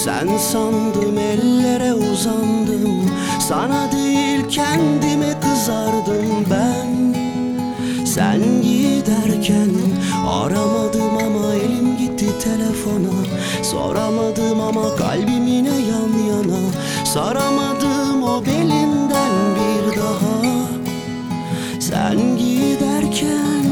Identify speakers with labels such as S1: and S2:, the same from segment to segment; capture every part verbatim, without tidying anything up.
S1: Sen sandım ellere uzandım, sana değil kendime kızardım ben. Sen giderken aramadım ama elim gitti telefona. Soramadım ama kalbim yine yan yana. Saramadım o belinden bir daha. Sen giderken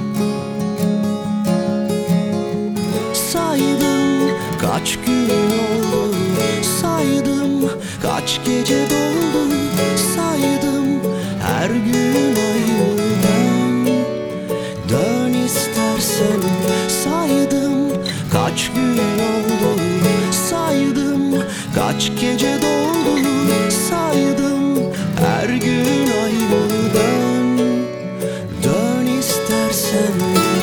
S1: saydım kaç gün oldu, saydım kaç gece doldu, saydım her gün aynı ben. Dön istersen, saydım kaç gün oldu, saydım kaç gece doldu, saydım her gün aynı ben. Dön istersen.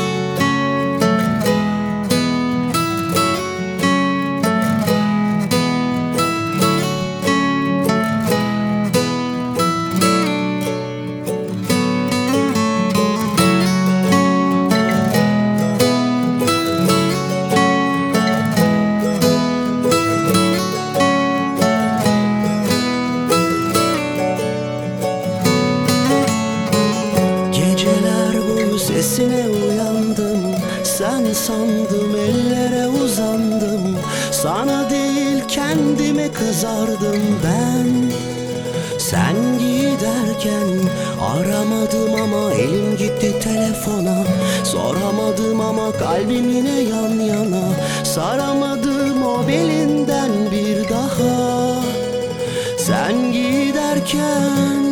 S1: Sesine uyandım, sen sandım ellere uzandım. Sana değil kendime kızardım ben. Sen giderken aramadım ama elim gitti telefona. Soramadım ama kalbim yine yan yana. Saramadım o belinden bir daha. Sen giderken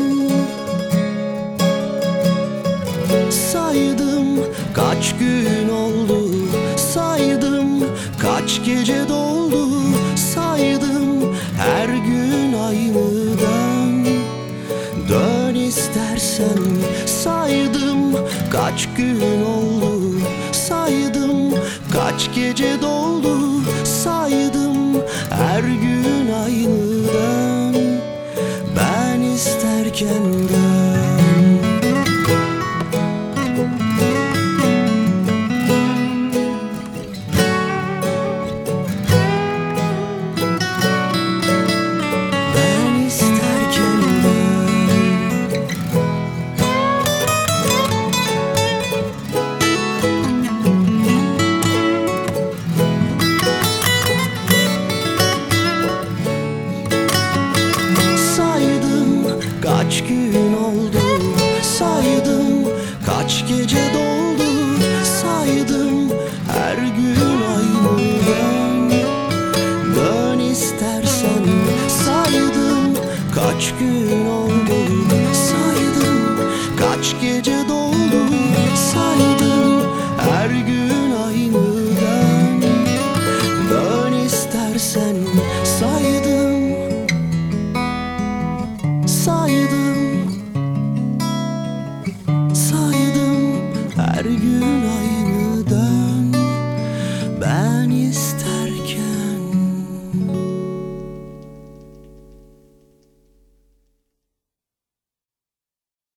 S1: saydım kaç gün oldu, saydım kaç gece doldu, saydım her gün aynı dön. Dön istersen, saydım kaç gün oldu, saydım kaç gece doldu,